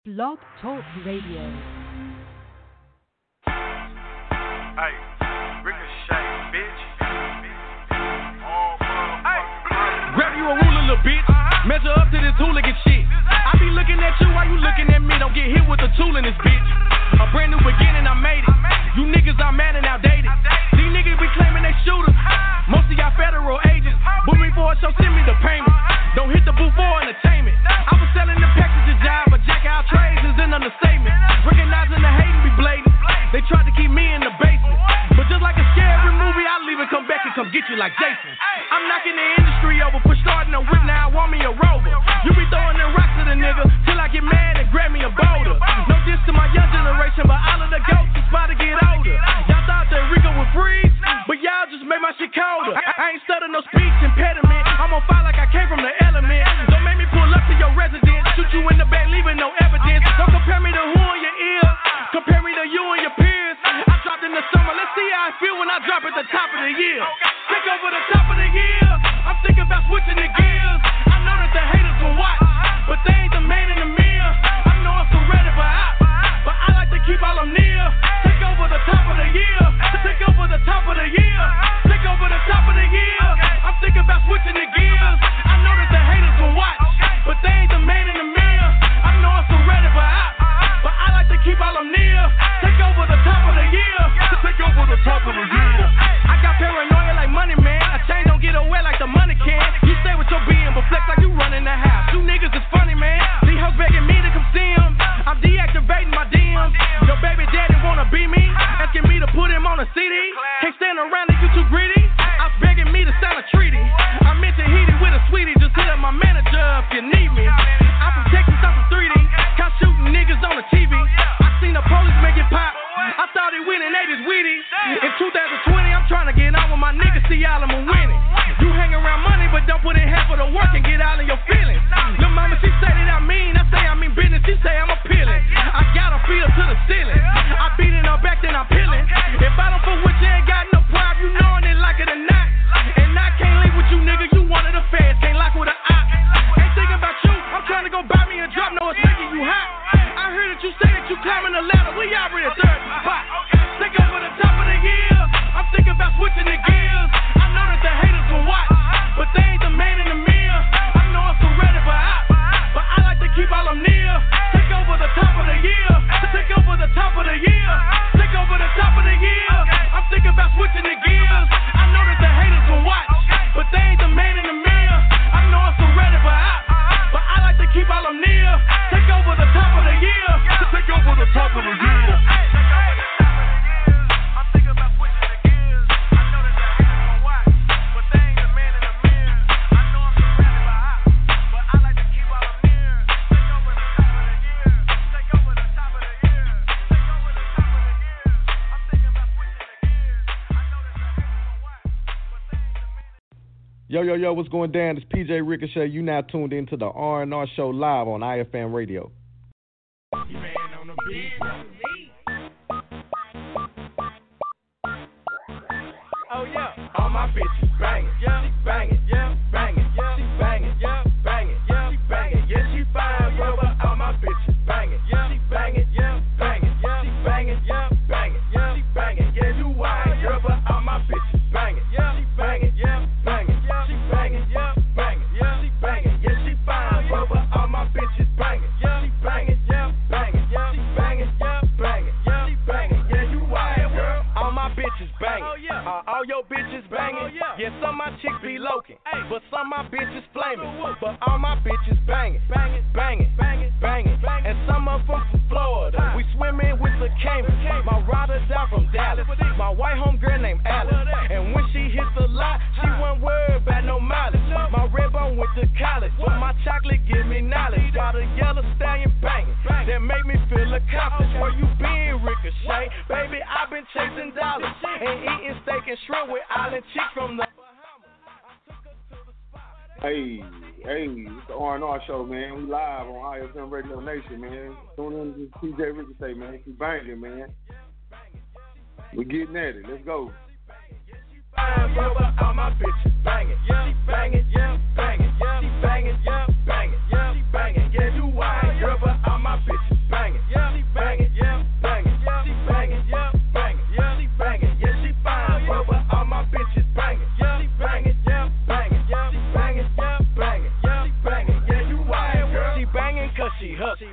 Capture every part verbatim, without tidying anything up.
Blog Talk Radio. Hey, Ricochet, bitch. Oh, hey. Grab you a ruler, little bitch. Measure up to this hooligan shit. I be looking at you while you looking at me. Don't get hit with a tool in this bitch. A brand new beginning, I made it. You niggas are mad and outdated. These niggas be claiming they shooters. Most of y'all federal agents. Book me for a show, send me the payment. Don't hit the booth for entertainment. I was selling the package job, but jack out trades is an understatement. Recognizing the hating be blatant. They tried to keep me in the basement. But just like a scary movie, I leave and come back and come get you like Jason. I'm knocking the industry over for starting a whip, now I want me a rover. You be throwing the rocks to the nigga till I get mad and grab me a boulder. No diss to my young generation, but all of the goats is about to get older. Y'all thought that Rico would freeze, but y'all just made my shit colder. I ain't stuttering no speech impediment. I'm on fire like I came from the element. Don't make me pull up to your residence, shoot you in the back, leaving no evidence. Don't compare me to who in your ear, compare me to you and your peers. I dropped in the summer, let's see how I feel when I drop at the top of the year. Take over the top of the year, I'm thinking about switching the gears. I know that the haters will watch, but they ain't the man in the mirror. I know I'm so ready for out, but I like to keep all them near. Take over the top of the year, take over the top of the year, take over the top of the year. I'm thinking about switching the gears. I know that the haters will watch, but they ain't the man in the mirror. I know I'm so ready for out, but I like to keep all them near. Take over the top of the year, take over the top of the year. I got paranoia like money, man. A chain don't get away like the money can. You stay with your being, but flex like you running the house. You niggas is funny, man. These hoes begging me to come see him. I'm deactivating my D Ms. Your baby daddy wanna be me, asking me to put him on a C D. Can't stand around if you too greedy. I'm begging me to sign a treaty. I'm into heated with a sweetie. Just hit up my manager if you need me. I'm from Texas, I'm from three D. Caught shooting niggas on the T V. I seen the police make it pop. I thought he winning, they just weedy. In two thousand twenty, I'm trying to get out with my niggas, see all of them winning. You hang around money, but don't put in half of the work and get all in your feelings. Lil' mama, she say that I mean, I say I mean business, she say I'm appealing. I got her feet up to the ceiling. I beating her back, then I'm peeling. If I don't fuck with you, ain't got no problem, you knowin' it like it or not. And I can't leave with you, nigga, you one of the feds, can't lock with a op. Ain't thinking about you, I'm trying to go buy me a drop, no, it's making you hot. I heard that you say that you climbing the ladder, we already a third spot. Take over the top of the year, I'm thinking about switching the gears. I know that the haters will watch, but they ain't the man in the mirror. I know I'm so ready for out, but I like to keep all them near. Take over the top of the year, take over the top of the year, take over the top of the year. I'm thinking about switching the gears. I know that the haters will watch, but they ain't the man in the mirror. I know I'm so ready for out, but I like to keep all them near. Take over the top of the year, take over the top of the year. Yo, yo, yo, what's going down? It's P J Ricochet. You now tuned into the R and R Show live on I F M Radio. You man on the beat. Oh, yeah. All my bitches banging. Yeah, she banging. Yeah, banging. Yeah, she banging. Yeah, banging. Yeah, she banging. Yeah, she fine, bro, but all my bitches banging. Yeah, she banging. Yeah, banging. Yeah, she banging. Yeah, banging. Yeah, she banging. Yeah, you wine, girl, but all my bitches banging. Yeah, she banging. Yeah, banging. She banging, yeah, banging, yeah, she banging, yeah, she fine, bro, but all my bitches banging, yeah, she banging, yeah, banging, yeah, she banging, yeah, banging, yeah, she banging, yeah, you wild, girl, all my bitches banging, uh, all your bitches banging, yeah, some my chicks be loking, but some my bitches flaming, but all my bitches banging, banging, banging, banging, banging, and some of them from Florida, we swimming with the Cayman, my rider down from Dallas, my white homegirl named Alice, and when she hit the lot, she wasn't worried about no mileage. My red bone went to college, but my chocolate give me knowledge. Got a yellow stallion banging, that make me feel accomplished. Where you been, Ricochet? Baby, I've been chasing dollars and eating steak and shrimp with island chicks from the Hey, hey, it's the R and R Show, man. We live on I F M Radio Nation, man. Tune in to P J Ricochet, man. Keep banging, man. We getting at it. Let's go. Bro, but all my bitches banging, yeah, she banging, yeah, banging, yeah, she banging, yeah, banging, yeah, she banging, yeah, you wine, girl, but all my bitches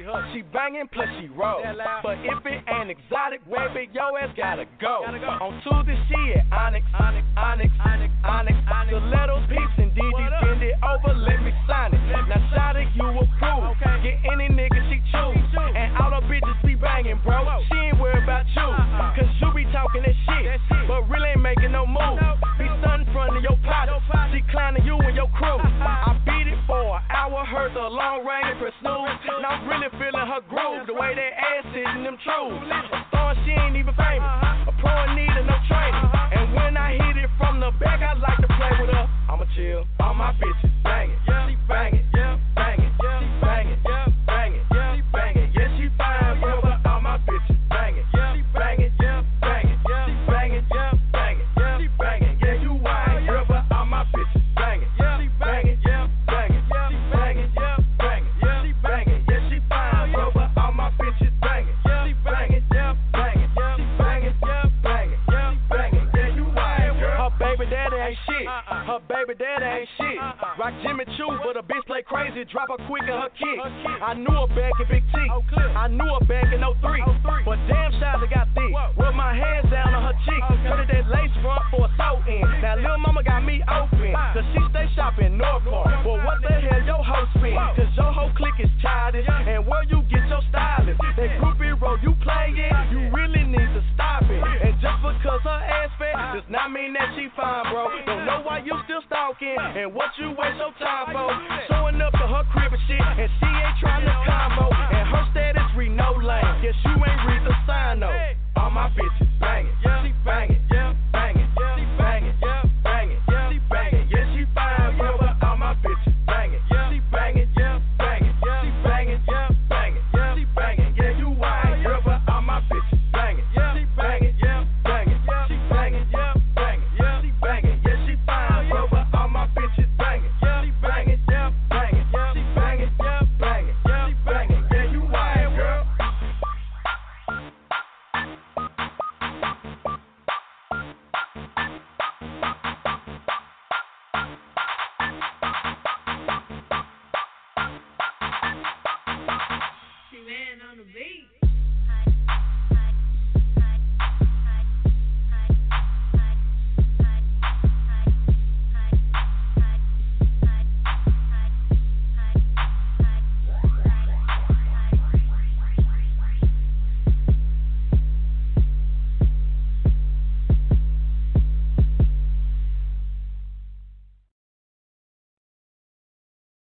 She banging plus she roll. But if it ain't exotic, baby, yo ass gotta go. On Tuesday she at Onyx, Onyx, Onyx, Onyx, Onyx. Stilettos, peeps, and D Ds bend it over, let me sign it. Now shout it, you approve. Get any nigga she choose. And all the bitches be banging, bro. She ain't worried about you. Cause you be talking that shit, but really ain't making no move. Be stunting in front of your partner. She clowning you and your crew. I beat it for an hour, heard the long range and press snooze. And I'm really feeling her groove, the way that ass sitting them trues. A star, she ain't even famous. A pro in need of no training. And when I hit it from the back, I like to play with her. I'ma chill, all my bitches banging. She banging, banging, she banging, banging, she banging. Yeah, she fine, yeah, but all my bitches banging. She banging, banging, she banging, banging, she banging. Yeah, you wine, girl, but all my bitches banging. She banging, banging, she banging, banging, she banging. Yeah, she fine, girl, but all my bitches banging. She banging, banging, she banging, banging, she banging. Yeah, you wine, girl. Her baby daddy ain't shit. Her baby daddy ain't shit. Rock Jimmy Choo, but a bitch play crazy, drop her quick in her kick. I knew her back in Big T. I knew her back in oh three. But damn, Shawty got thick. With my hands down on her cheek. Heard that lace front for a throat in. Now lil' mama got me open, cause she stay shopping North Park. But what the hell your hoe spin? Cause your whole clique is childish. And where you get your stylist? That groupie role you playing, you really need to stop it. And just because her ass fat does not mean that she fine, bro. Don't know why you still stalking and what you waste your time for. Showing up to her crib and shit, and she ain't trying to combo. And her status read no lane. Guess you ain't read the sign though. All my bitches banging, she banging, banging, she banging, banging, she banging. Yeah, she fine, bro, but all my bitches banging, she banging, banging, she banging, banging, she banging. Yeah, you wine, girl, but all my bitches banging, she banging, banging, she banging, banging, she banging. Yeah, she fine, bro, but all my bitches banging, she banging, banging, she banging, banging, she banging. Yeah, you wine, girl. She ran on the beat.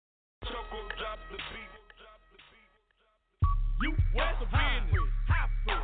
You what's the business? Hot food.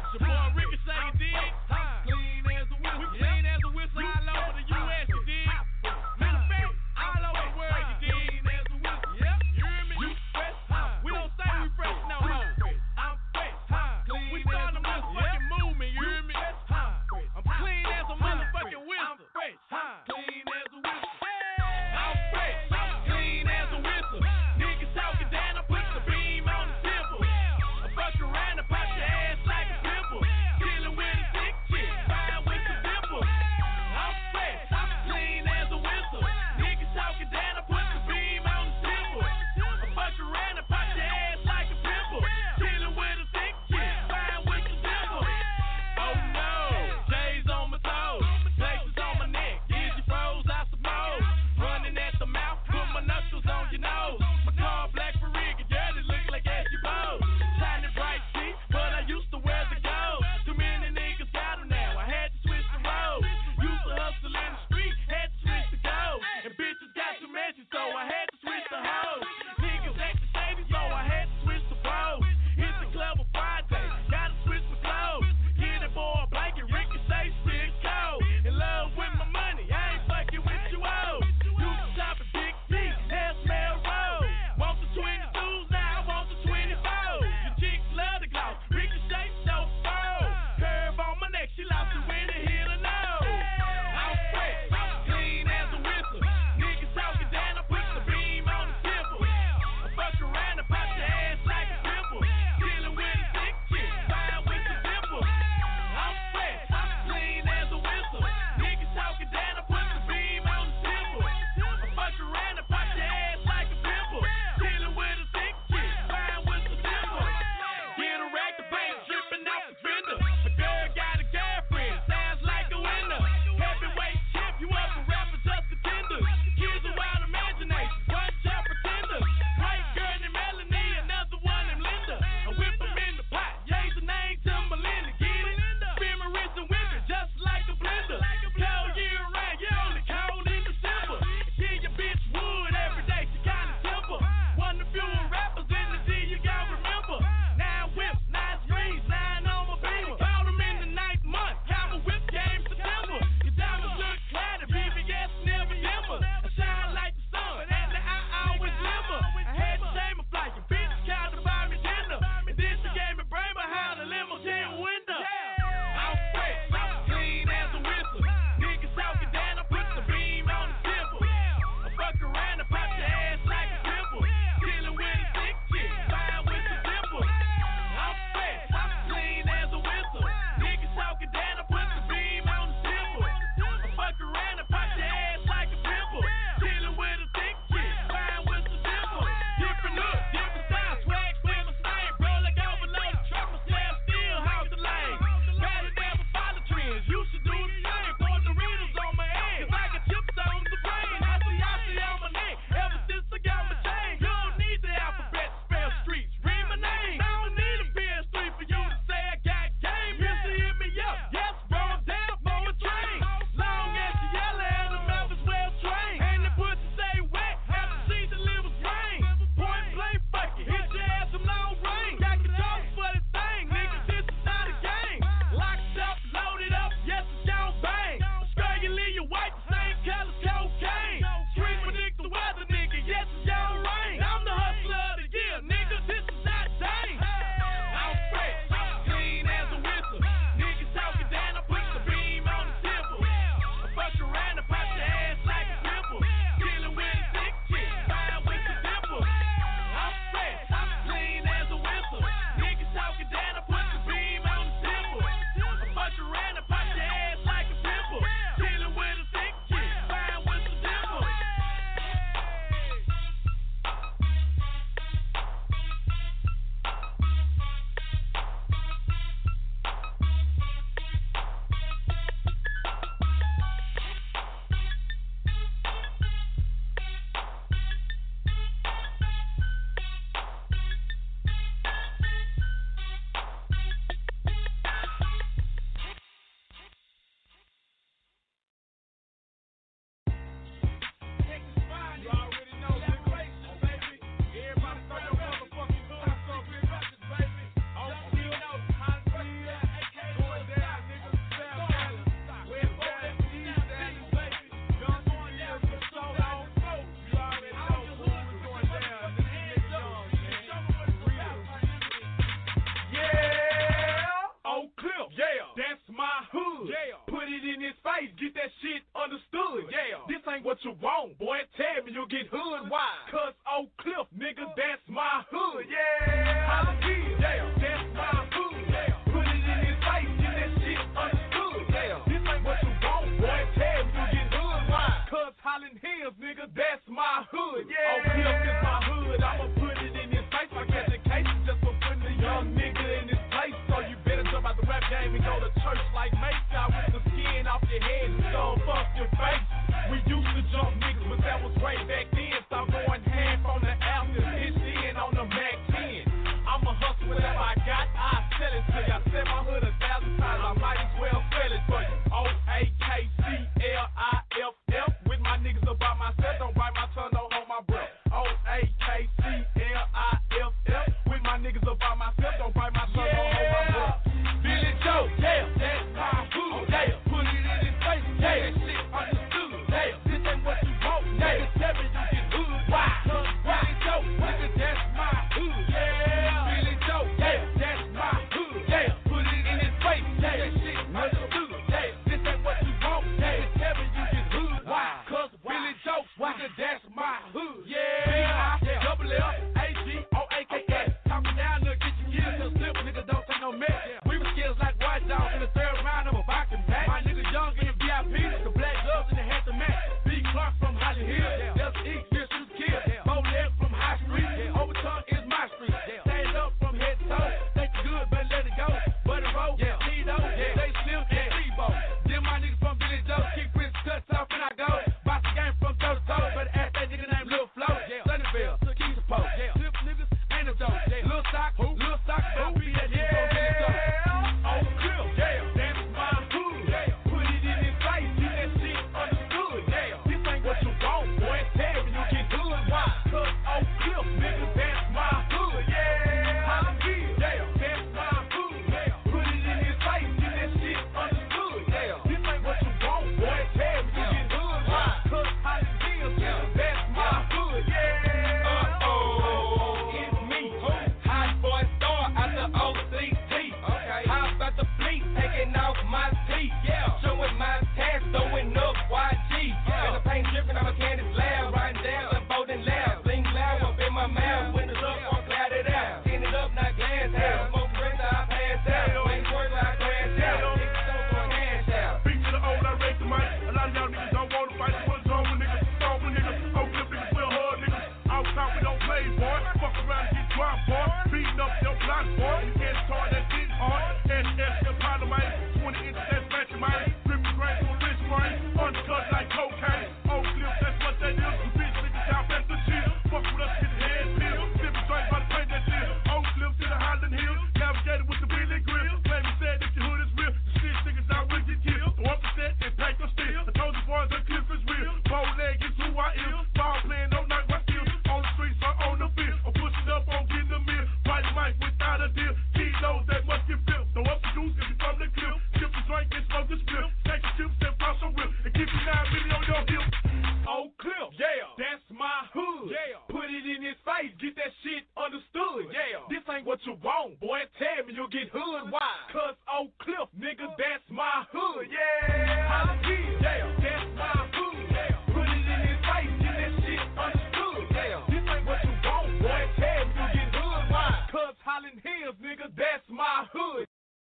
retard, that shit hard. S S Impala, man. twenty inches, that's matching, man. Dripping grain to a rich brain. Undercut like cocaine. Old clips, that's what that is. You bitch niggas out, that's the shit. Fuck with us, get the head pill. Sipping straight by the paint, that shit. Old clips in the Highland Hills. Navigated with the Billy Grip. Baby said that your hood is real. The shit niggas out will get killed. So up the set and pack your steel. I told you boys that clip is real. Bow leg is who I am. Ball playing no night, my skill. On the streets or on the field. I'm pushing up on getting the mill. Fight mic without a deal. Kilos that must get flipped. So up the juice if you from the clip. Sip the drink and smoke the split. Stack the chips and pop some whip. And keep you nine million on your hip. Oh, Clip, yeah, that's my hood. Yeah, put it in his face, get that shit understood. Yeah, this ain't what you want, boy. Tell me you'll get hood. Why? Cause oh, Clip, nigga, that's my hood. Yeah, yeah, that's my hood. Yeah, put it in his face, get that shit understood. Yeah, this ain't what you want, boy. Tell me you'll get hood. Why? Cause Highland Hills, nigga, that's my hood.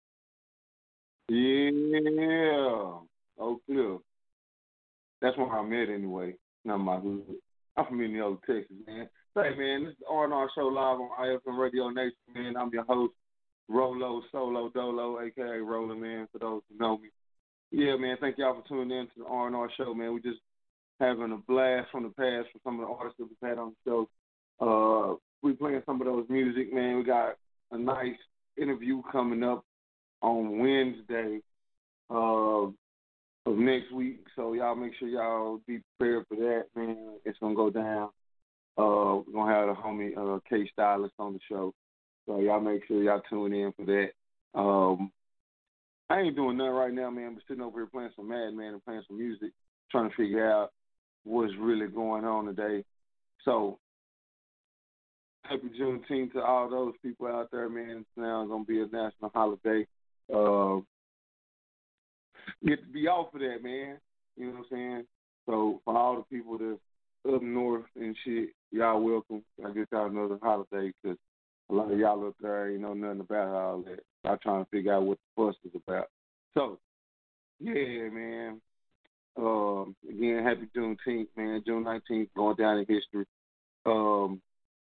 Yeah. Oh, Cliff. That's where I'm at anyway. Not my hood. I'm from Indiana, Texas, man. Hey, man, this is the R and R Show live on I F M Radio Nation, man. I'm your host, Rolo Solo Dolo, a k a. Roller, man, for those who know me. Yeah, man, thank y'all for tuning in to the R and R Show, man. We just having a blast from the past for some of the artists that we've had on the show. Uh, we playing some of those music, man. We got a nice interview coming up on Wednesday uh, of next week. So y'all make sure y'all be prepared for that, man. It's going to go down. Uh, we're going to have the homie uh, K Stylist on the show. So y'all make sure y'all tune in for that. Um, I ain't doing nothing right now, man. I'm sitting over here playing some Madman and playing some music, trying to figure out what's really going on today. So happy Juneteenth to all those people out there, man. It's now going to be a national holiday. Uh, get to be off of that, man. You know what I'm saying? So for all the people that's up north and shit, y'all welcome. I get y'all another holiday because a lot of y'all up there ain't know nothing about all that. I'm trying to figure out what the fuss is about. So, yeah, man. Um, again, happy Juneteenth, man. June nineteenth going down in history. Um,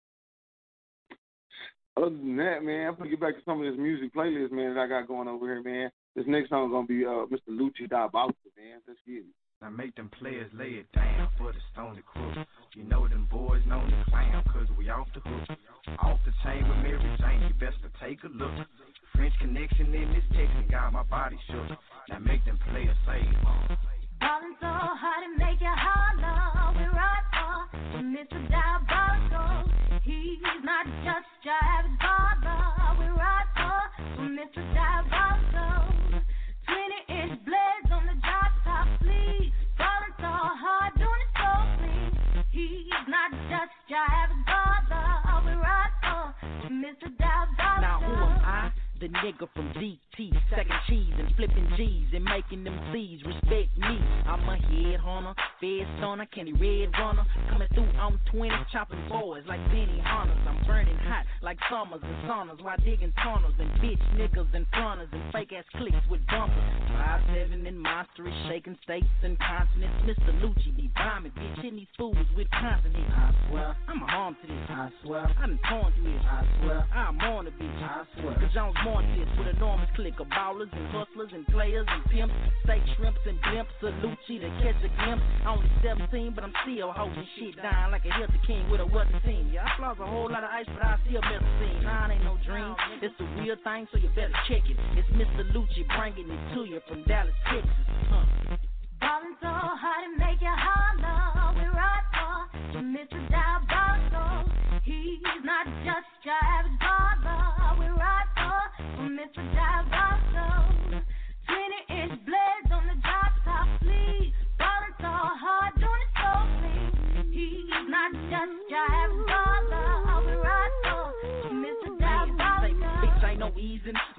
other than that, man, I'm going to get back to some of this music playlist, man, that I got going over here, man. This next song is going to be uh, Mister Lucci Diabolical, man. Let's get it. Now make them players lay it down for the Stony Crook. You know them boys know the clown, cause we off the hook. Off the chain with Mary Jane, you best to take a look. French connection in this Texan got my body shook. Now make them players say it. Ballin' so hard and make you holler. We're right for Mister Diabolical. He's not just your average baller. We're right for Mister Diabolical. twenty inch blades on the drop top sleeve. Ballin' so hard, doing it so clean. He's not just your average baller. We're right for Mister Diabolical. Now who am I? The nigga from D T, second cheese and flipping G's and making them C's respect me. I'm a head hunter, fed stunner, Kenny Red Runner, coming through on twenty, chopping boys like Benny Hunters. I'm burning hot like summers and saunas while digging tunnels and bitch niggas and fronters and fake ass clicks with bumpers. Five seven and monstrous, shaking states and continents. Mister Lucci be bombing, bitch, hitting these fools with constant hits. I swear, I'm a harm to this. I swear, I done torn through this. I swear, I'm on the bitch. I swear, cause Jones this with enormous clique of ballers and hustlers and players and pimps, steak shrimps and blimps, Lucci to catch a glimpse. Only seventeen, but I'm still holding shit down like a Hilton King with a weather team. Yeah, I floss a whole lot of ice, but I still better scene. Nine ain't no dream, it's a real thing, so you better check it. It's Mister Lucci bringing it to you from Dallas, Texas. Huh. Ballin' so hard and make you holler. We're right for Mister Diabolical. He's not just your average baller. We're right for Mister Diabolical. twenty inch blades on the drop top sleeve. Ballin' so hard, doing it so clean. He's not just your average baller. We're right for Mister Diabolical. Bitch ain't no easing. Me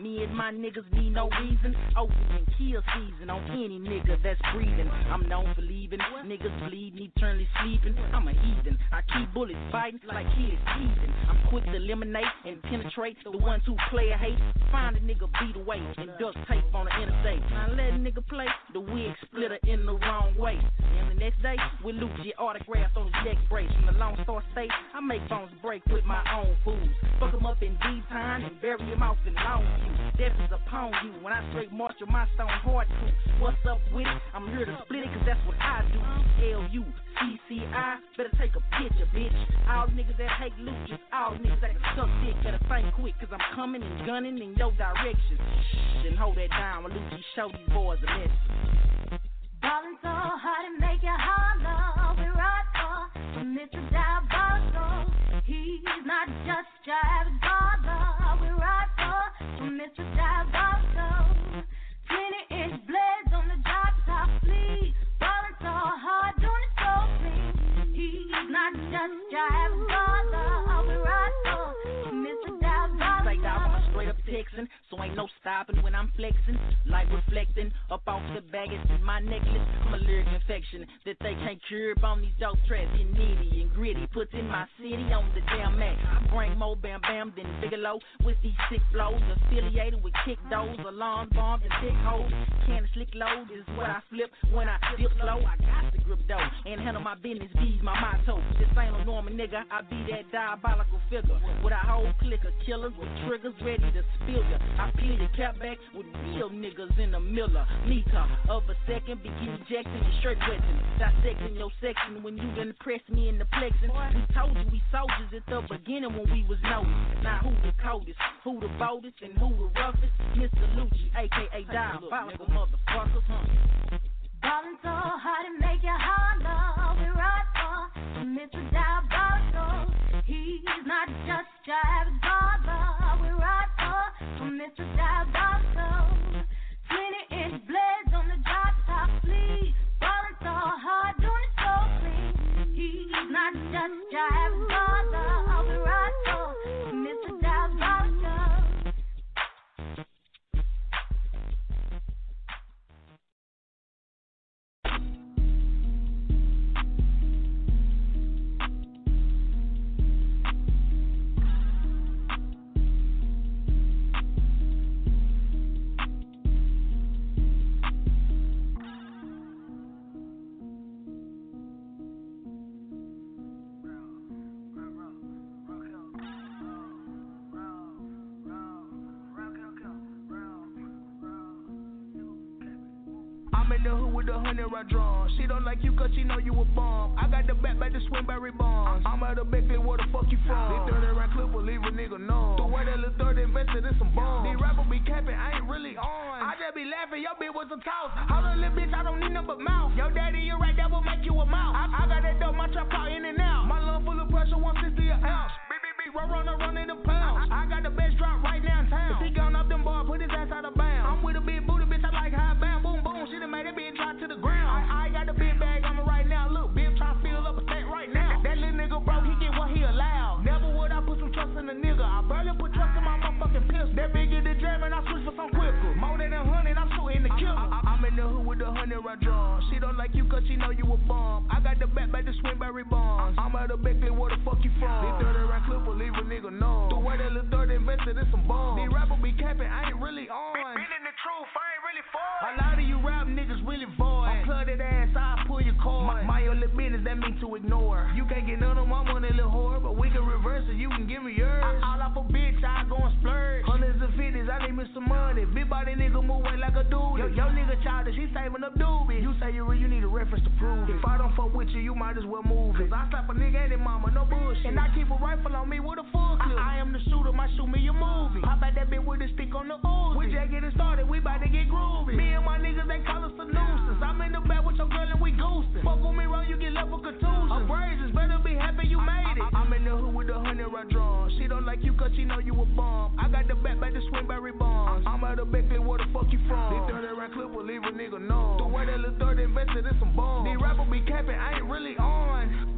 me and my niggas need no reason. Open and kill season on any nigga that's breathing. I'm known for leaving niggas bleeding, eternally sleeping. I'm a heathen. I keep bullets biting like kids teasing. I'm quick to eliminate and penetrate the ones who play a hate. Find a nigga beat away and duct tape on the interstate. Now let a nigga play the wig splitter in the wrong way. And the next day we lose your autograph on his neck brace. From the Lone Star State, I make bones break with my own fools. Fuck him up in deep time and bury him off in long view. Death is upon you when I straight marshal my stone hard crew. What's up with it? I'm here to split it cause that's what I do. L U C C I, better take a picture, bitch. All niggas that hate Lucas, all niggas that can suck dick, better think quick cause I'm coming and gunning in your direction. Then hold that down while Lucci show these boys a message. Ballin' so hard and make you holler. We ride for Mister Diabolical. He's not just Travis Barber. We ride for Mister Diabolical. twenty inch blades on the drop top sleeve. Ballin' so hard, doing it so clean. He's not just Travis Barber. We ride for Mister Diabolical. Say dog, I'm a straight up Texan, so ain't no stopping when I'm flexing. Like reflecting up off the baggage in my necklace. I'm a lyric infection that they can't curb on these dope tracks. Get nitty and gritty, puts in my city on the damn map. I bring more bam bam than Bigelow with these sick flows. Affiliated with kick doors, alarm bombs and thick hoes. Can slick load is what I flip when I dip slow. I got to grip dough and handle my business. Bees my motto. This ain't no normal nigga. I be that diabolical figure with a whole clique of killers with triggers ready to spill ya. I peel your cap back with real niggas in the miller. Meter of a second, begin ejecting your shirt wetting. Dissecting your section when you done press me in the plexing. We told you we soldiers at the beginning when we was noticed. Now who the coldest, who the boldest, and who the roughest? Mister Lucci, aka Diabolical motherfuckers, huh? Ballin' so hard and make you holler. We ride for Mister Diabolical. He's not just Travis Barber. We ride for Mister Diabolical. twenty inch blades on the drop top sleeve. Ballin' so hard, doing it so clean. He's not just Travis Barber. We ride for Mister Diabolical. I draw. She don't like you cause she know you a bomb. I got the back back to Swinberry Bonds. I'm out of Beckley, where the fuck you from? These thirty round clip will leave a nigga numb. The way that little thirty invested in some bombs. These rappers be capping, I ain't really on. I just be laughing, your bitch was a toss. Hold on, little bitch, I don't need nothing but mouth. Your daddy, you right, that will make you a mouse. I, I got that dope, my trap car in and out. My lung full of pressure, one sixty an ounce. Beep, beep, beep, roll, run, run in the pounds. I, I got the best drop right downtown. If he gone up them bars, put his ass out of bounds. I'm with a big booty, bitch, I like high bound. Boom, boom, she done made that bitch drop to the ground. I, I got the big bag on me right now. Look, bitch, try to fill up a tank right now. That little nigga broke, he get what he allowed. Never would I put some trust in a nigga. I barely put trust in my motherfucking pistol. That big in the jam and I switch for some quicker. More than a hundred, I'm shooting the killer. I, I, I'm in the hood with the hundred I draw. She don't like you cause she know you a bomb. I got the back back to Swinberry Bonds. I'm out of Beckley, where the fuck you from? These thirty round clip will leave a nigga numb. The way that little thirty invested in some bombs. These rappers be capping, I ain't really on. Been in the truth, I ain't really for it. A lot of you rap niggas really void. I'm flooded ass, I pull your cord. My, my only business, that mean to ignore. You can't get none of my money, little whore, but we can reverse it, you can give me yours. I, all off a bitch, I go and splurge. Hundreds and fifties, I need me some money. Big body nigga move weight like a dude. Yo, yo nigga childish, he saving up doobies. You say you real, you need a reference to prove it. If I don't fuck with you, you might as well move it. Cause I slap a nigga and his mama, no bullshit. And I keep a rifle on me with a full clip. I, I am the shooter, my shoot me a movie. Pop out that bitch with a stick on the Uzi. We just getting started, we bout to get groovy. Me and my niggas, they call us a nuisance. I'm in the back with your girl and we goosing. Fuck with me wrong, you get left with contusions. Abrasions, better be happy you made it. I, I'm in the hood with the hundred I draw. She don't like you cause she know you a bomb. I got the back back to Swinberry Bonds. I'm out of Beckley, where the fuck you from? These thirty round clip will leave a nigga numb. The way that little thirty invested in some bombs. These rappers be capping, I ain't really on.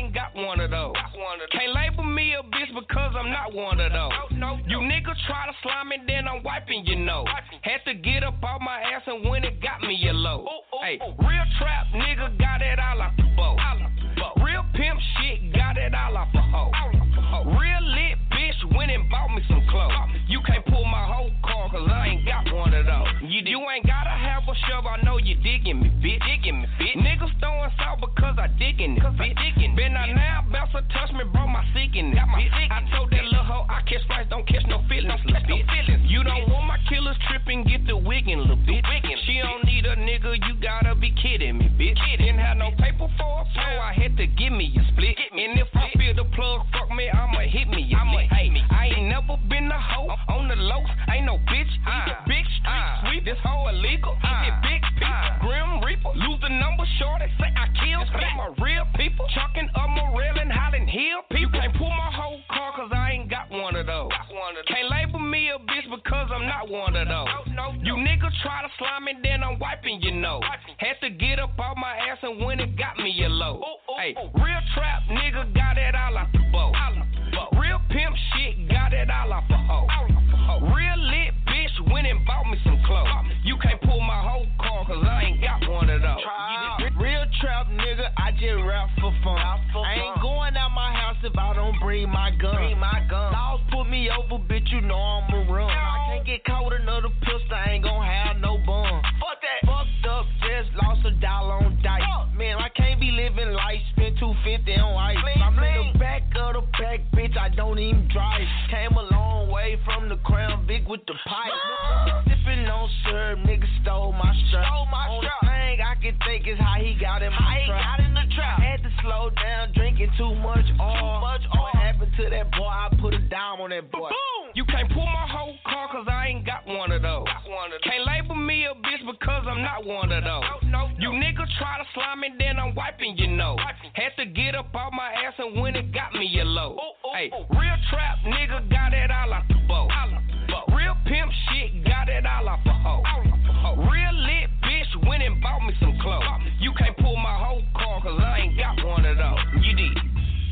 ain't got one of those. Can't label me a bitch because I'm not one of those. You niggas try to slime me, then I'm wiping your nose. Had to get up off my ass and when it got me a load. Hey, real trap nigga got it all off the boat. Real pimp shit got it all off a hoe. Real lit bitch went and bought me some clothes. You can't pull my whole car cause I ain't got one of those. You, you ain't gotta have a shovel, I know you digging me, bitch. Digging me, bitch. Niggas throwing salt because I digging it, bitch. Digging. Been out now, bounce a touch me, bro, my seeking it. I told that little hoe, I catch flies, don't catch no feelings, little bitch. You don't want my killers tripping, get the wiggin', little bitch. She don't need a nigga, you gotta be kidding me, bitch. Didn't have no paper for a flow, I had to give me a split. And if I feel the plug, fuck me, I'ma hit me. I'ma hate me. I ain't never been a hoe on the low. Ain't no bitch. Uh, big street uh, sweep. This hoe illegal. Uh, it big people. Uh, Grim Reaper. Lose the number short. They say I kill. Split my real people. Chalking up Morel and Holland Hill. People can't pull my whole car cause I ain't got one of those. One of those. Can't label me a bitch because I'm not one of those. No, no, no. You niggas try to slime me, then I'm wiping your nose. Had to get up off my ass and when it got me a load. Hey, real trap nigga got it all off the boat. Real pimp shit got it all off a hoe. Real lit bitch went and bought me some clothes. You can't pull my whole car cause I ain't got one of those. Real trap nigga, I just rap for fun. I ain't going out my house if I don't bring my gun. Laws put me over, bitch, you know I'ma run. I can't get caught with another pistol, I ain't gon' have no bun. Fuck that. Fucked up, just lost a dollar on dice. Man, I can't be living life, spend two fifty on ice. I'm in the back of the back, bitch, I don't even drive. Came a long way from the Crown Vic with the pipe. Sipping on syrup, nigga stole my shirt. Only thing I can think is how he got in my trap. Had to slow down, drinking too much oil. What happened to that boy? I put a dime on that boy. You can't pull my whole car cause I ain't got one of those. Can't label me a bitch because I'm not one of those. You niggas try to slime me, then I'm wiping your nose. Had to get up off my ass and when it got me a load. Hey, real trap nigga got it all off the boat. Real pimp shit got it all off a hoe. Real lit bitch went and bought me some clothes. You can't pull my whole car cause I ain't got one of those. You did.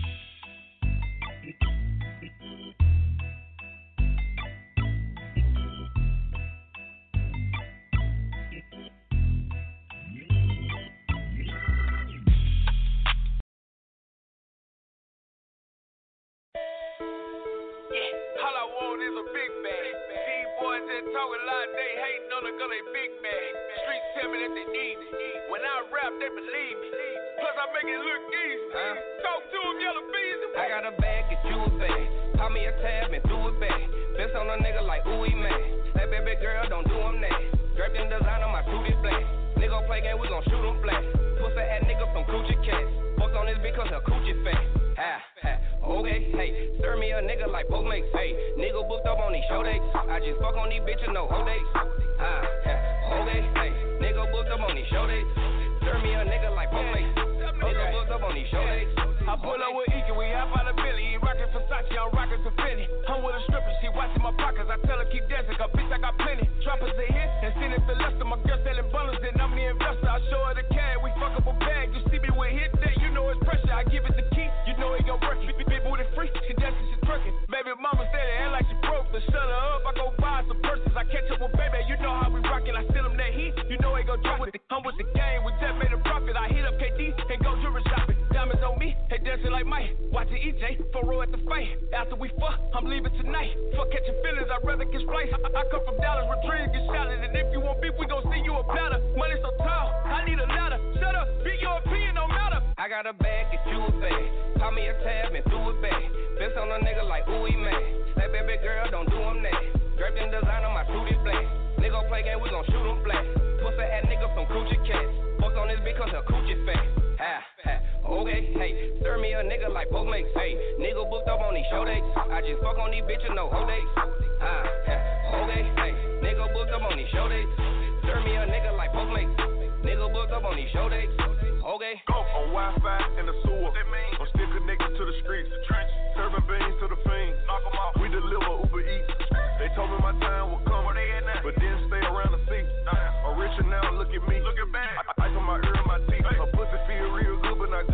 Talking a lot, they hating on it cause they big bag. Streets tell me that they need me. When I rap, they believe me. Plus I make it look easy. Huh? Talk to them, yellow bees. I got a bag, get you a bag. Call me a tab and threw it back. Best on a nigga like ooh, he mad. That baby girl, don't do him that. Draped in design on my suit is black. Nigga play game, we gon' shoot him flat. Pussy ass nigga from Coochie Cats. Fucked on this bitch cause her coochie fat. Ha, ha, okay, hey, stir me a nigga like Postmates, hey, nigga booked up on these show dates, I just fuck on these bitches, no whole dates, ha, ha, okay, hey, nigga booked up on these show dates, stir me a nigga like Postmates, nigga booked up on these show dates. I pull up with Ike, we hop out of Billy, he rockin' Versace, I'm rockin' Tiffany, I'm with a stripper, she watching my pockets, I tell her keep dancing, cause bitch I got plenty, drop us a hit, and send it to Lester, my girl selling bundles, then I'm the investor, I show her the cash, we fuck up a bag, you see me with hit that, you know it's pressure, I give it the key, you know it gon' work, big big booty free, she dancing, she twerking, baby mama said it ain't like she broke, but shut her up, I go buy some purses, I catch up with baby, you know how we rockin', I send them that heat, you know it gon' drop with the, I'm with the game, we just made a profit, I hit up K D, and go jewelry shopping, diamonds on me, hey dancing like Mike, watching E J, for row at the fight, after we fuck, I'm leaving tonight, fuck catching feelings, I'd rather catch flights, I, I come from Dallas, Rodriguez, get shouted, and if you want beef, we gon' see you a platter, money so tall, I need a ladder, shut up, be your opinion, don't matter. I got a bag, get you a bag, call me a tab and threw it back, best on a nigga like ooh, he mad, that baby girl, don't do him that, draped in design on my suit is black, nigga play game, we gon' shoot him flat, pussy ass nigga from Coochie Cats, fucked on this bitch cause her coochie fat, ha, ha, okay, hey, stir me a nigga like Postmates, hey, nigga booked up on these show dates, I just fuck on these bitches, no whole dates, ha, ha, okay, hey, nigga booked up on these show dates, stir me a nigga like Postmates, nigga booked up on these show dates, okay. Go on Wi-Fi in the sewer, I'm still connected to the streets, serving beans to the fiends, we deliver Uber Eats, they told me my time would come, but didn't stay around the seat, I'm richer now, look at me, I, I ice on my ear and my teeth, her pussy feel real good, but not good as the back.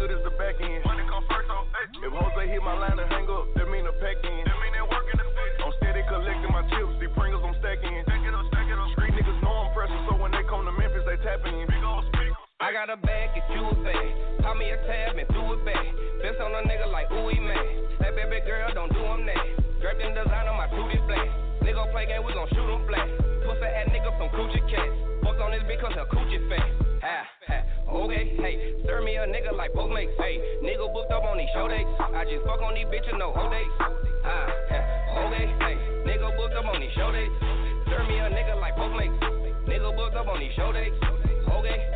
back end. Money come first, so if Jose hit my line and hang up, that mean a pack in. That mean they working the fit. I'm steady collecting my chips, these Pringles I'm stacking. Stack it up, stack it up. Street niggas know I'm pressing, so when they come to Memphis, they tapping in. Big old speakers. I got a bag, get you a bag. Call me a tab and threw it back. Fist on a nigga like ooh, he mad. That baby girl, don't do him that. Draped in designer, my tooth is black. Nigga play game, we gon' shoot him flat. Pussy ass nigga from Coochie Cats. Fucked on this bitch cause her coochie fat. Ha, ha, okay, hey. Stir me a nigga like Postmates, hey. Nigga booked up on these show dates. I just fuck on these bitches, no whole dates. Ha, ha, okay, hey. Nigga booked up on these show dates. Stir me a nigga like Postmates. Nigga booked up on these show dates. Okay.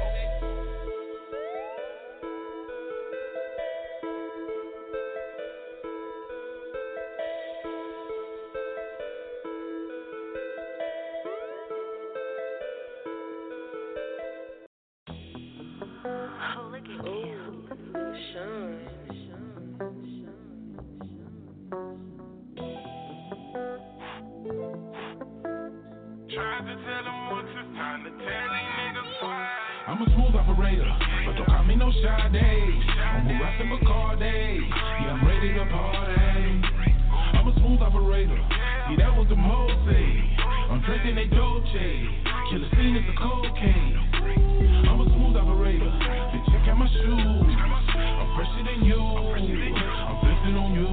I'm a smooth operator, but don't call me no Sade. I'm a Rasta Bacardi. Yeah, I'm ready to party. I'm a smooth operator. See, that was the Mose. I'm drinking a Dolce. Killer scene is the cocaine. I'm a smooth operator. Bitch, check out my shoes. I'm fresher than you. I'm flexing on you.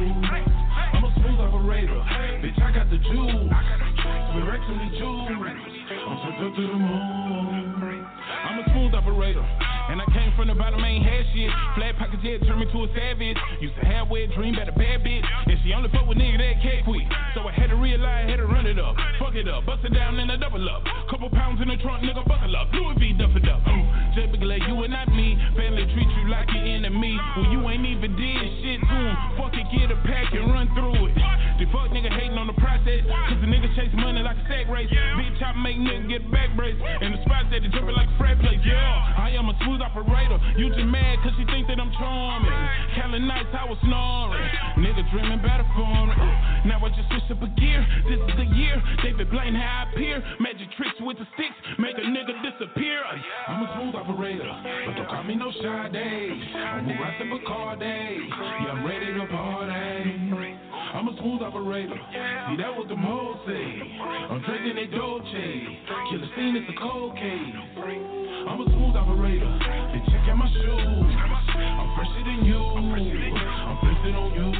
I'm a smooth operator. Bitch, I got the juice. We're actually juice. I'm turned up to the moon. I'm a smooth operator, and I came from the bottom, ain't had shit. Flat pockets, yeah, turned me to a savage. Used to have wet dream about a bad bitch, and she only fuck with niggas that can't quit. So I had to realize, had to run it up, fuck it up, bust it down and a double up. Couple pounds in the trunk, nigga, buckle up. Louis V, duff it up. Mm. J Big Leg, you and not me. Family treat you like your enemy. Well, you ain't even did shit to him. Fuck it, get a pack and run through it. The fuck nigga hating on the process, cause the nigga chase money like a sack race. Big chop make nigga get back brace, and the spots that they jumping like a frat place. Yeah, I am a smooth operator. You just mad cause she think that I'm charming. Cali nights I was snoring. Nigga dreaming about a foreign. Now I just switch up a gear. This is the year. David Blaine how I appear. Magic tricks with the sticks make a nigga disappear. I'm a smooth operator, but don't call me no Sade. I'm a Rasta Bacardi. Yeah, I'm ready to party. I'm a smooth operator. See, that was the Mose. I'm drinking a Dolce. Killer scene is the cocaine. I'm a smooth operator. Then check out my shoes. I'm fresher than you. I'm flexing on you.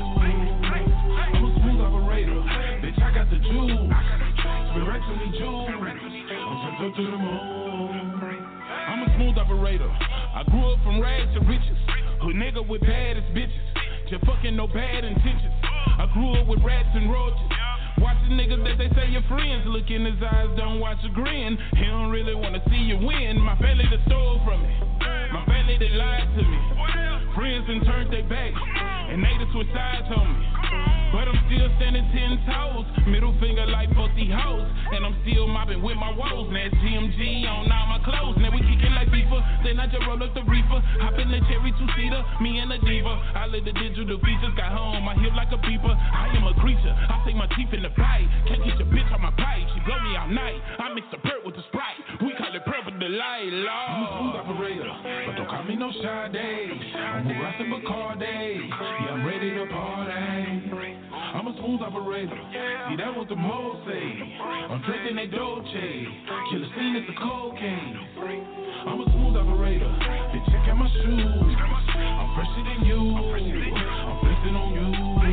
I'm a smooth operator. Bitch, I got the juice. We're actually juice. I'm turned up to the moon. I'm a smooth operator. I grew up from rags to riches. Hood nigga with baddest bitches. Just fucking no bad intentions. I grew up with rats and roaches. Watching niggas that they say your friends. Look in his eyes, don't watch a grin. He don't really wanna see you win. My family that stole from me. My family that lied to me. Friends and turned their back. And they the switch sides on me. But I'm still standing ten toes. Middle finger like fuck these hoes. And I'm still mopping with my woes. Now it's G M G on all my clothes. Now we kicking like FIFA. Then I just roll up the reefer. Hop in the cherry two-seater. Me and the diva. I let the digital features. Got home. My hip like a beeper. I am a creature. I take my teeth in the bite. Can't get your bitch on my pipe. She blow me all night. I mix the perk with the Sprite. We call it purple delight. Lord. I'm a smooth operator. But don't call me no Sade. I'm a Rasta Bacardi. Yeah, I'm ready to party. I'm a smooth operator. See, that was the Mose. I'm drinking a Dolce. Killer scene is the cocaine. I'm a smooth operator. Then check out my shoes. I'm fresher than you. I'm flexing on you.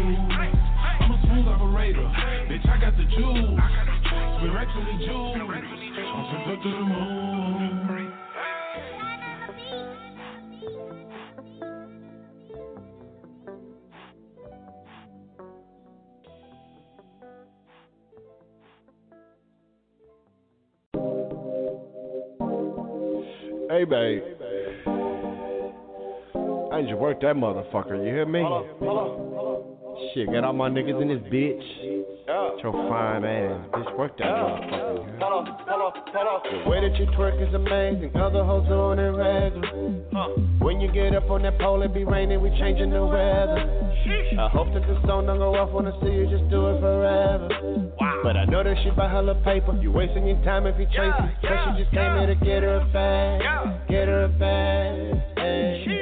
I'm a smooth operator. Bitch, I got the juice. We're actually juice. I'm turned up to the moon. Hey, babe. I need you to work that motherfucker, you hear me? Hold up, hold up, hold up. Shit, get all my niggas in this bitch. Yeah. Your fine ass. Bitch, work that Yeah. motherfucker. You hear? Hold up, hold up, hold up. The way that you twerk is amazing. Other hoes doing it regular. Huh. When you get up on that pole, it be raining, we changing the weather. I hope that the song don't go off, wanna see you just do it forever. Wow. But I know that she buy hella paper. You wasting your time if you chase Yeah, it. So yeah, she just yeah. came here to get her a bag. Yeah. Get her a bag. Ay. Get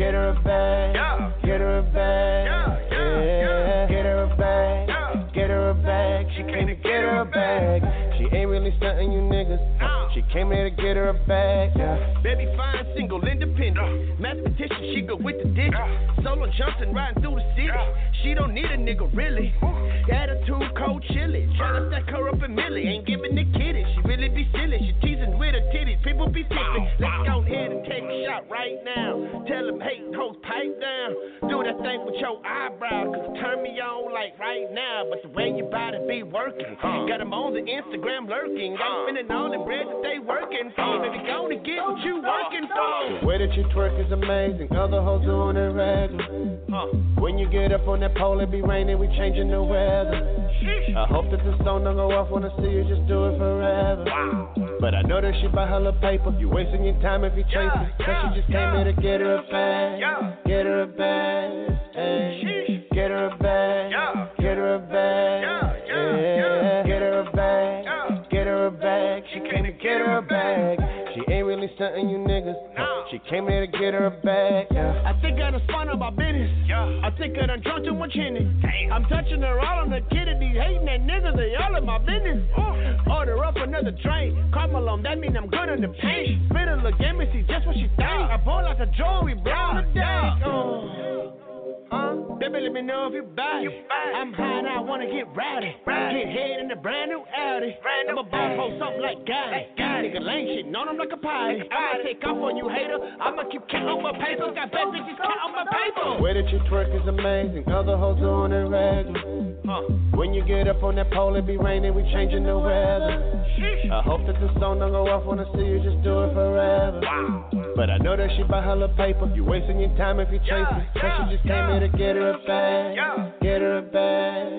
get her a bag, yeah. Get her a bag, yeah, yeah, yeah. Get her a bag, yeah. Get her a bag. She came to get her a bag. She ain't really stunting you niggas. She came here to get her a bag, yeah. Baby fine, single, independent. Mathematician, she go with the digits. Solo Johnson riding through the city. She don't need a nigga really. Attitude cold chilly. Tryna stack her up in Millie. Ain't giving the kitty. She really be silly. She teasing with her titties. People be tipping. Let's go ahead and take a shot right now. Tell them hating hoes pipe down. Do that thing with your eyebrows. Cause it turn me on like right now. But the way your body be working. Got them on the Instagram lurking. Got them spending all the bread that they working for. Baby, go to get what you working for. The way that you twerk is amazing. Other hoes doing it regular. Huh. When you get up on that pole, it be raining. We changing the weather. Sheesh. I hope that the song don't go off. Wanna see you just do it forever. Wow. But I know that she buy hella paper. You wasting your time if you chase yeah, it. Cause yeah, she just yeah. came here to get her a bag. Yeah. Get her a bag. Hey. Get her a bag. Yeah. Get her a bag. Yeah. Yeah. Yeah. Get her a bag. Yeah. Get her a bag. She came to get her a bag. She ain't really stunting you niggas. No. She came here to get her a bag. Yeah. I think I done spun up my business. Yeah. I think I done drunk too much Henny. I'm touching her all on the kitty. These hating that niggas, they all in my business. Ooh. Order up another drink. Caramel on, that mean I'm good in the paint. Spit a look at me, see just what she think. I bought like a jewelry, blow the day. Oh. Huh? Baby, let me know if you buy it. I'm high and I wanna get rowdy. rowdy. Get head in the brand new Audi. Brand new I'm a ball post up like Gotti. Nigga lame shit, on them like a pie. I'ma take off on you, hater. I'ma keep counting my paper. Got bad bitches counting my paper. The way that you twerk is amazing. Other hoes doing it regular. Huh. When you get up on that pole, it be raining. We changing the weather. Sheesh. I hope that the song don't go off. Wanna see you just do it forever. Wow. But I know that she buy hella paper. You wasting your time if you chase yeah, it. Cause yeah, she just yeah. came here to get her a bag. Yeah. Get her a bag.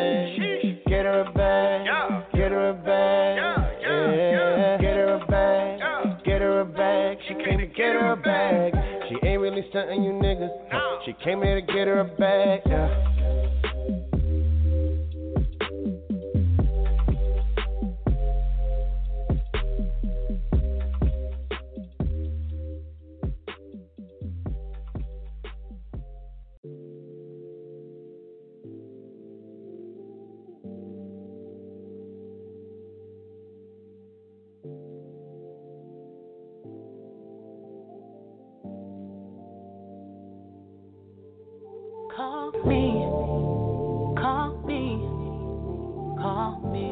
Hey. Get her a bag. Yeah. Get her a bag. Yeah. Yeah. Yeah. Get her a bag. Yeah. Get her a bag. She came to get her a bag. She ain't really stunting you niggas. No. She came here to get her a bag. Yeah. Call me, call me, call me,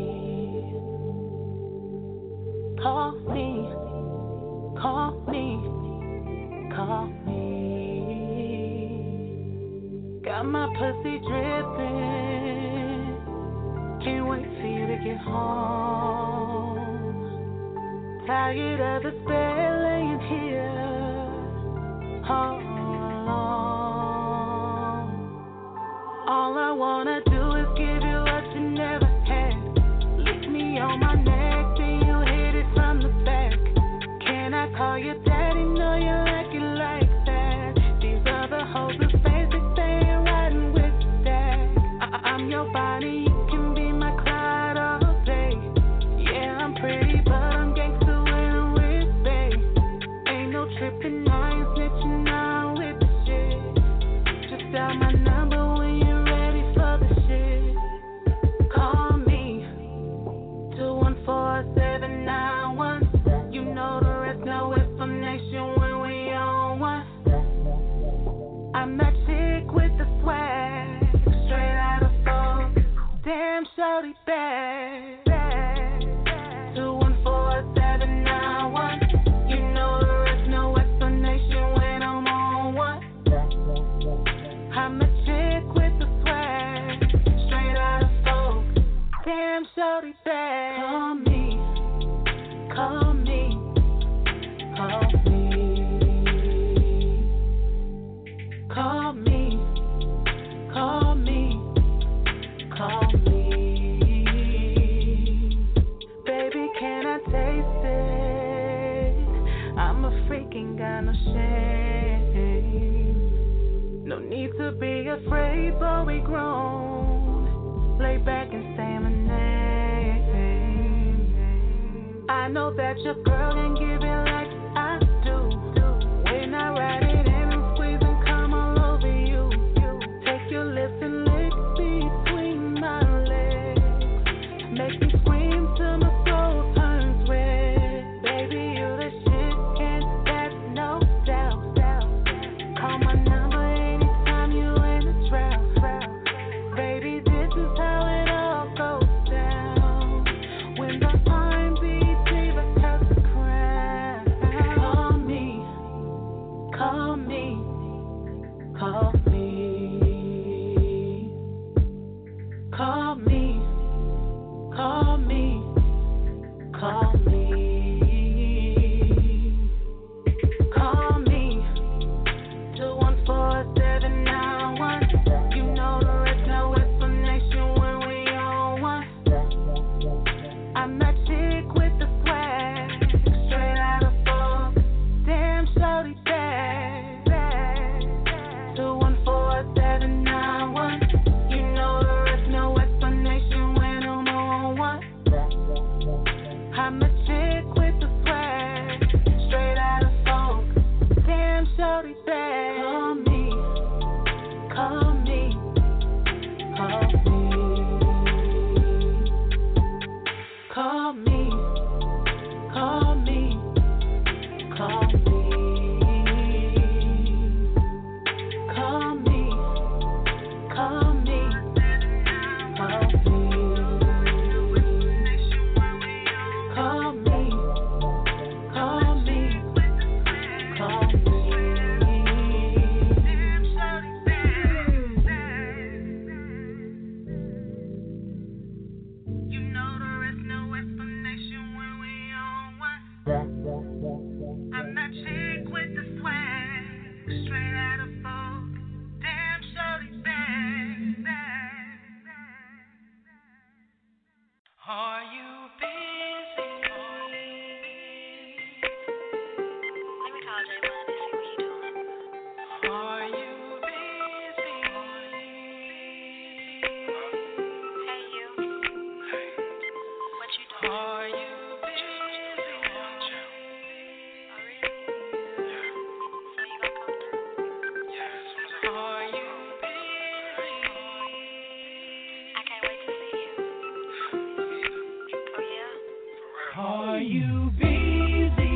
call me, call me, call me. Got my pussy dripping, can't wait for you to get home. Tired of the spell laying here all alone. All I wanna do is give you what you never had. Lick me on my neck, then you hit it from the back. Can I call you daddy? No, you like it like that. These other hoes are basic, they ain't riding with that. I- I'm your body, you can be my Clyde all day. Yeah, I'm pretty, but I'm gangsta when I'm with babe. Ain't no tripping, I ain't snitching, I'm with the shit. Just dial my number. Damn, shawty bad, bad. Two one four seven nine one. You know there is no explanation when I'm on one. I'm a chick with the swag, straight out of folk. Damn, shawty bad. Call me, call me, call me, call me, call me. Call me, baby, can I taste it? I'm a freaking got no shame. No need to be afraid, but we grown. Lay back and say my name. I know that your girl can give it like I do. When I ride it in Call me, call me, call me. Call me, call me, call me. You know the rest, no explanation when we on one. I'm that chick with the swag, straight out of Vogue. Damn, shorty bang, bang. Are you busy? Let me call J One and see what he doing. Are you busy? Hey you. What you doing? Are you busy? Oh really? Yeah. So you gonna come through? Yeah, as soon as I Are you busy? I can't wait to see you. Oh yeah? Are you busy?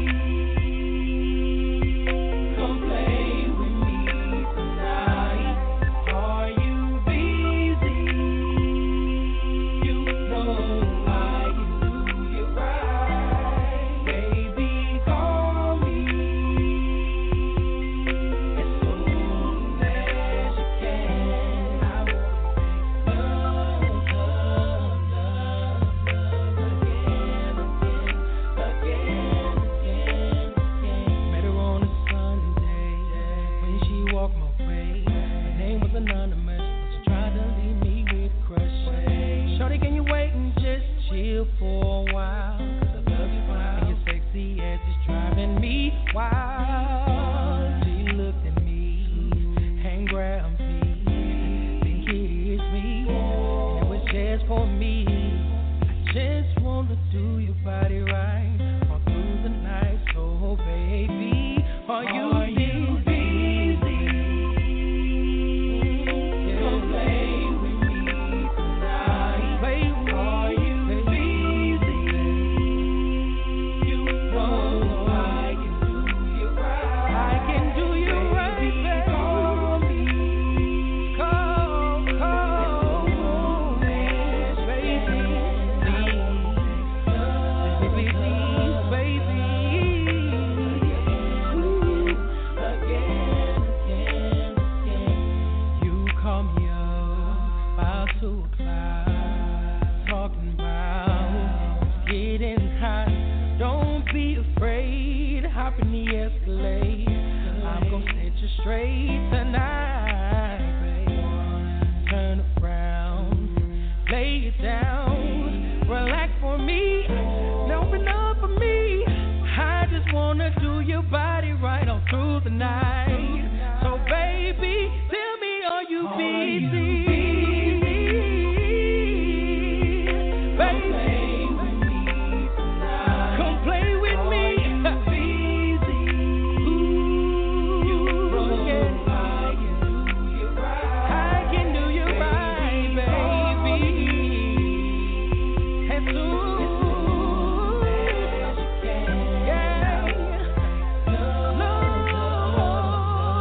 Come play with me tonight. Are you busy? You know I can do you right. Baby, call me as soon as you can. I wanna make love, love, love, love again, again, again, again, again. Met her on a Sunday when she walked my way. Her name was anonymous, but she tried to leave me with a crush. Shorty, can you wait and just chill for a while? 'Cause I love you wild, and your sexy ass is driving me wild. She looked at me and grabbed me, then kissed me, and it was just for me. I just wanna do your body right all through the night, so baby, are you busy? Come play with me tonight. Play with me. Are you busy? You know I can do you right. I can do you right, baby. Call me, call, call, baby, please, baby, please, baby. Again, again, again. You call me up about two o'clock, talking about getting hot. Don't be afraid, hop in the Escalade. I'm gonna set you straight tonight, baby. Turn around, lay it down, relax for me, open up for me. I just wanna do your body right all through the night. So baby, tell me, are you busy? Baby, come play with me. Ooh, yeah. I can do you right, baby. As soon as you can. Yeah. Love,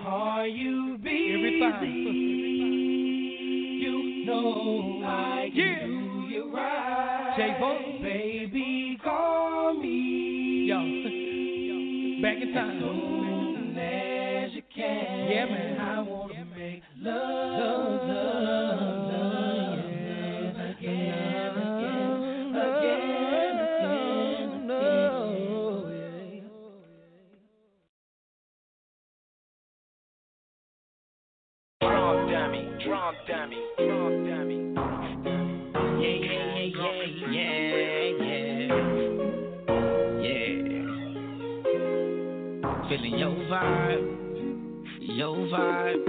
Are you busy? Every time. You know I can Yeah. do you right. J-Bo. Baby, call me. Yo. Back in time. As soon as you can. Yeah, man. I want to make love, love, love, love again, again, again, again, again, again. Drum dummy, drum dummy, drum dummy. Yeah, yeah, yeah, yeah, yeah, yeah. Feeling your vibe, your vibe.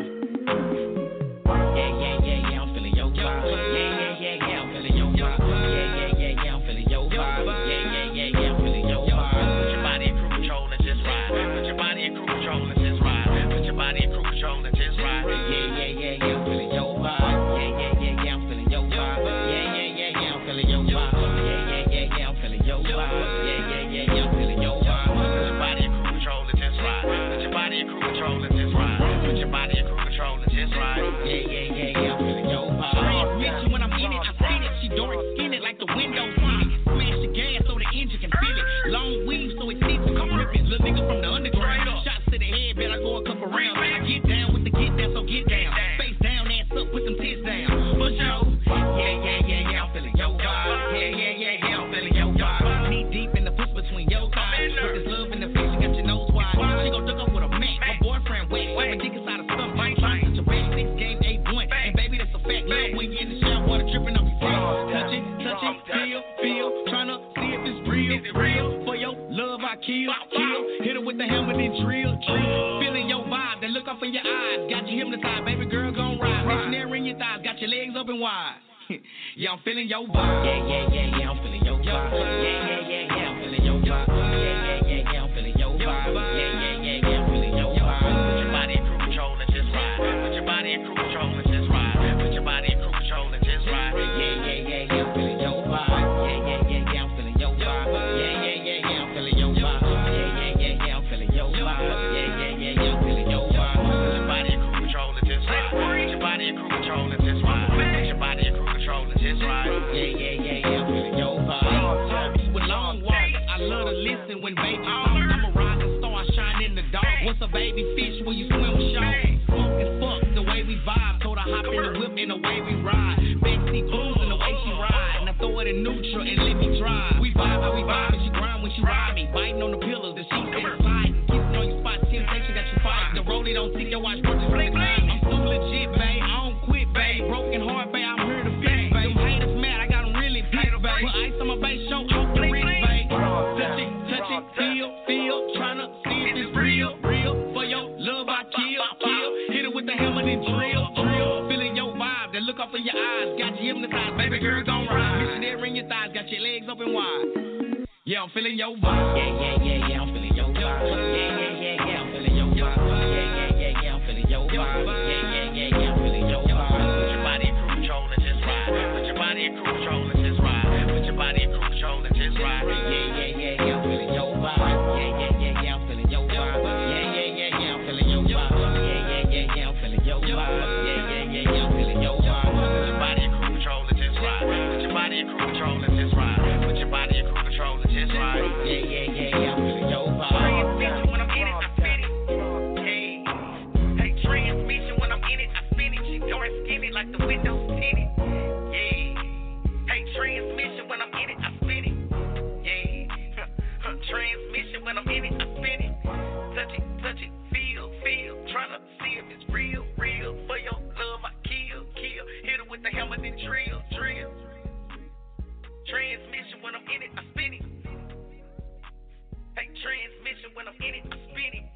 Yeah, yeah, yeah, yeah, I'm feeling your vibe. Yeah, yeah, yeah, yeah, I'm feeling your vibe. Yeah, yeah, yeah, yeah, I'm feeling your vibe. Yeah, yeah, yeah, yeah, I'm feeling your vibe. Put your body in cruise control and just ride. Put your body in cruise control and just ride. Put your body in cruise control and just ride. Yeah, yeah, yeah, yeah, I'm feeling your vibe. Yeah, yeah, yeah, yeah, I'm feeling your vibe. Yeah, yeah, yeah, yeah, I'm feeling your vibe. Yeah, yeah, yeah, yeah, I'm feeling your vibe. Yeah, yeah, yeah, yeah, I'm feeling your vibe. Put your body in cruise control and just ride. Put your body in cruise control and just ride. Put your body in cruise control and just ride. Yeah, yeah, yeah, yeah, I'm feeling your vibe. Transmission when I'm in it, I spin it. She Doric skin it like the windows in it. Smash the gas so the engine can feel it. Long weave so it sits and come ripping. Little nigga from the underground. Shots to the head, bet I go a couple rounds. I get down with the get down, so get down. Face down, ass up, put them tits down. For sure. Yeah, yeah, yeah, yeah, I'm feeling your vibe. Yeah, yeah, yeah, yeah, I'm feeling your vibe. Knee deep in the push between your thighs. With this love in the face, you got your nose wide. She gon' duck up with a Mac. My boyfriend wet, so my dick is out of stomach. I'm trying to touch a back, six game, eight one. And baby, that's a fact. Love when you in the shower, water dripping off your face. Touch it, touch it, feel, feel. Tryna see if it's real, real. For your love, I kill, kill. Hit her with the hammer, then drill, drill. Feeling your vibe, then look up in your eyes. Got you hypnotized, baby girl, gon' ride. Missionary in your thighs, got your legs open wide. Yeah, I'm feeling your vibe. Yeah, yeah, yeah, yeah, I'm feeling your vibe. Yeah, yeah, yeah, yeah, I'm feeling your vibe. Yeah, yeah, yeah, yeah, I'm feeling your vibe. Yeah, yeah, yeah, yeah, I'm feeling your vibe. Put your body in cruise control and just ride. Put your body in cruise control and just ride. Put your body in cruise control and just ride. Yeah, yeah, yeah, yeah, I'm feeling your vibe. Yeah, yeah, yeah, yeah, I'm feeling your vibe. Yeah, yeah, yeah, yeah, I'm feeling your vibe. Yeah, yeah, yeah, yeah, I'm feeling your vibe. Yeah, yeah, yeah, yeah, I'm feeling your vibe. Put your body in cruise control and just ride. Put your body in cruise control and just ride. Put your body in cruise control and just ride. Yeah, yeah, yeah, yeah, I'm feeling your vibe. With long walks, I love to listen when baby talk. I'm a rising star, I shine in the dark. What's a baby fish when you swim with sharks? Smoke and fuck the way we vibe. Told her hop in the whip and the way we ride. Backseat cruising the way she ride. And I throw it in neutral and let me drive. We vibe how we vibe and she grind when she ride me. Biting on the pillars and she said slide. Kissing on your spot, temptation got you fighting. The rollie don't tick your watch, bro, just play blind. I'm so legit, babe. I don't quit, babe. Broken heart, babe. I'm here to fix, babe. Them haters mad, I got them really pissed, babe. Put ice on my base, show off the wrist, babe. Touch it, touch it, feel, feel. Tryna see if it's real, real. For your love, I kill, kill. Hit it with the hammer, then drill, drill. Feeling your vibe, then look up in your eyes. Got you hypnotized, baby girl, gon' ride. Missionary in your thighs, got your legs open wide. Yeah, I'm feeling your vibe. Yeah, yeah, yeah, yeah, I'm feeling your vibe. Yeah, yeah, yeah, yeah, I'm feeling your vibe. Yeah, yeah, yeah, yeah, I'm feeling your vibe. Yeah, yeah, yeah, yeah, I'm feeling your vibe. Put your body in cruise control and just ride. Put your body in cruise control and just ride. Put your body in cruise control and just ride. Yeah, yeah, yeah, yeah, I'm feeling your vibe. Yeah, yeah, yeah, yeah, I'm feeling your vibe. Yeah, yeah, yeah, yeah, I'm feeling your vibe. Yeah, yeah, yeah, yeah, I'm feeling your vibe. Yeah, yeah, yeah, yeah, I'm feeling your vibe. Put your body in cruise control and just ride. Put your body in cruise control and just ride. Put your body in cruise control and just ride. Yeah, yeah, yeah, yeah, I'm feeling your vibe. Transmission when I'm in it, I spin it. Hey, hey, transmission when I'm in it, I spin it. She dark skinny like the windows tinted. Yeah. Hey, transmission when I'm in it, I spin it. Yeah. Transmission when I'm in it, I spin it. Touch it, touch it, feel, feel. Tryna see if it's real, real. For your love, I kill, kill. Hit her with the hammer, then drill, drill. Transmission when I'm in it, I spin it. Hey, transmission when I'm in it, I spin it.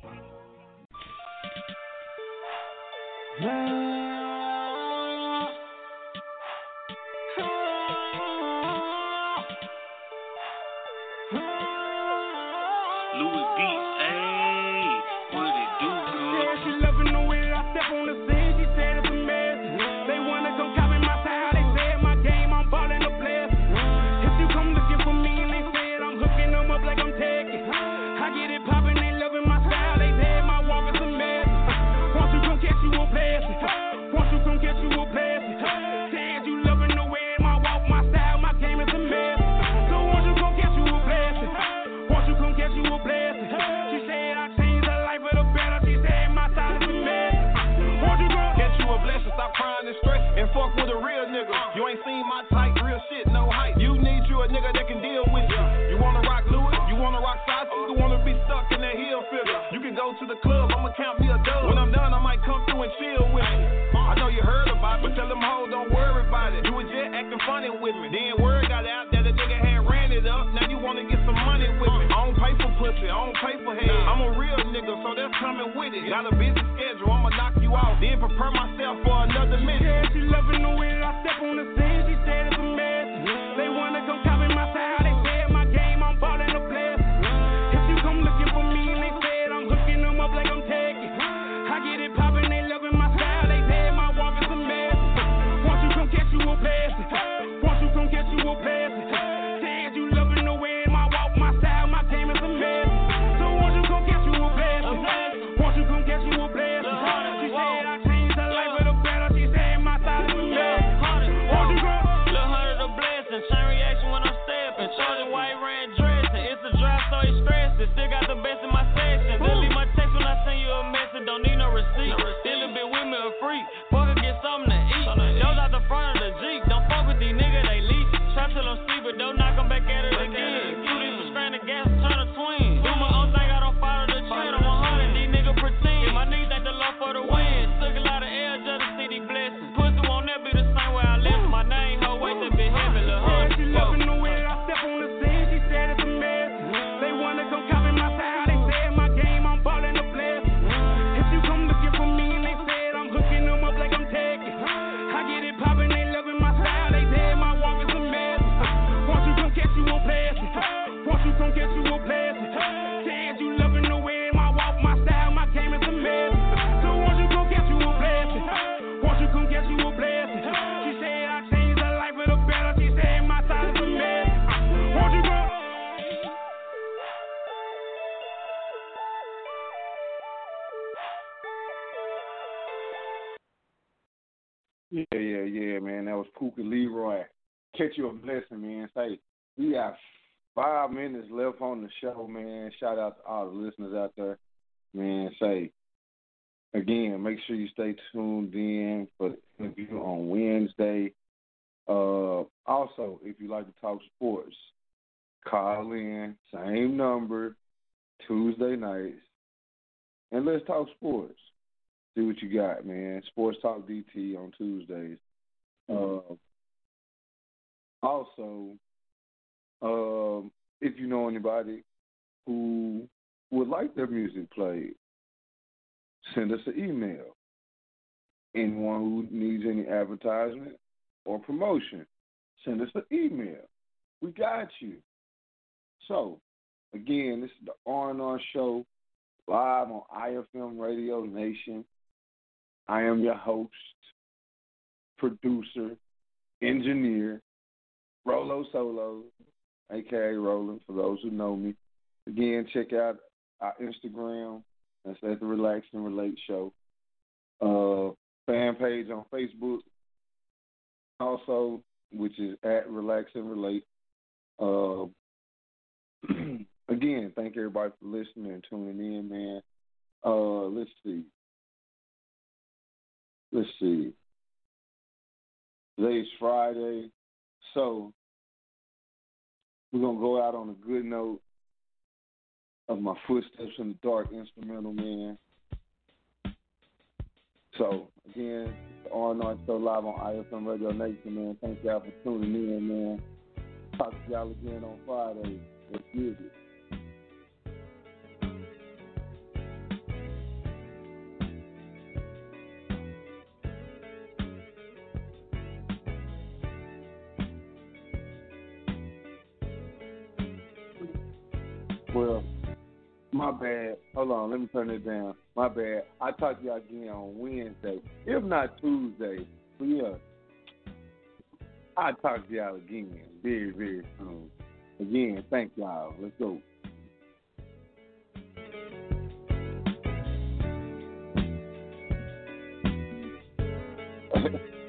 Louis Beats, ayy, what it do, Yeah, she loving the way that I step on the scene. She said it's a mess. They wanna come copy my style. They said my game, I'm ballin' the bless. If you come looking for me and they said I'm hooking them up like I'm taking. I get it poppin', they loving my style. They said my walk is a mess. you a blessing. Won't you come catch you a blessing. Said you loving the way my walk, my style, my game is a mess. So won't you come catch you a blessing. Won't you come catch you a blessing. She said I changed her life for the better. She said my style is a mess. Won't you come catch you a blessing. Stop crying and stress and fuck with a real nigga. You ain't seen my type, real shit, no hype. You need you a nigga that can deal with you. You wanna rock Louis? You wanna rock Sauce? You wanna be stuck in that heel figure? You can go to the club, I'ma count me a dub. When I'm done, I might come through and chill with you. I know you heard about it, but tell them hoes don't worry about it. You was just acting funny with me. Then word got out that a nigga had ran it up. Now you wanna get some money with me. I don't pay for pussy, I don't pay for head. I'm a real nigga, so that's coming with it. Got a busy schedule, I'ma knock you out. Then prepare myself for another minute. Yeah, she loving the way I step on the scene. She said it's a mess. They wanna come copy my style. They said my game, I'm ballin' the bless. If you come looking for me, they said I'm hooking them up like I'm taking. I get it poppin', they loving my style. They said my walk is a mess. Won't you come catch you a blessing? Won't you come catch you a blessing? Said you loving the way my walk, my style, my game is a mess. So won't you come catch you a blessing? Won't you come catch you a blessing? She said I changed her life for the better. She said my style is a mess. Won't you come? Lil' hundred a blessing. Chain reaction when I'm stepping. Charlie White ran dressing. It's a drive, so it's stressing. Still got the best in my section. Delete my text when I send you a message. Don't need no receipt. Still a bit with me a freak. Fuck or get something to eat. Those out the front of the Jeep. Don't fuck with these niggas, they leech. Try till I'm sleep, but don't knock them back at it again. Two these for stranded gas, turn a twin. Do my own thing, I don't follow the trend. I'm one hundred, these niggas pretend. My niggas think the love for the win. Took a lot of L just to see these blessings. Pussy won't never be the same way I live. My name, her weight to be heavy, lil' yeah, she loving the way I step on the scene. She said it's a mess. They wanna come copy my style. They said my game, I'm ballin' the bless. If you come looking for me, and they said I'm hooking them up like I'm taking. I get it poppin', they loving my style. They said my walk is a mess. Won't you come catch you a blessing? Won't you come catch you a blessing? Said you loving the way my walk, my style, my game is a mess. So won't you come catch you a blessing? Won't you come catch you a blessing? She said I changed her life for the better. She said my style is a mess. Won't you come? Yeah, yeah, yeah, man. That was Pookie Leroy. Catch you a blessing, man. Say, we got five minutes left on the show, man. Shout out to all the listeners out there. Man, say, again, make sure you stay tuned in for the interview on Wednesday. Uh, also, if you like to talk sports, call in, same number, Tuesday nights, and let's talk sports. See what you got, man. Sports Talk D T on Tuesdays. Uh, also, um, if you know anybody who would like their music played, send us an email. Anyone who needs any advertisement or promotion, send us an email. We got you. So, again, this is the R and R Show, live on I F M Radio Nation. I am your host, producer, engineer, Rolo Solo, a k a. Roland, for those who know me. Again, check out our Instagram. That's at the Relax and Relate Show. Uh, fan page on Facebook, also, which is at Relax and Relate. Uh, again, thank everybody for listening and tuning in, man. Uh, let's see. Let's see. Today's Friday, so we're going to go out on a good note of My Footsteps in the Dark instrumental, man. So, again, the R and R Show live on I F M Radio Nation, man. Thank y'all for tuning in, man. Talk to y'all again on Friday. Let's get it. Well, my bad. Hold on, let me turn it down. My bad. I'll talk to y'all again on Wednesday, if not Tuesday. But yeah, I'll talk to y'all again very, very soon. Again, thank y'all. Let's go. man.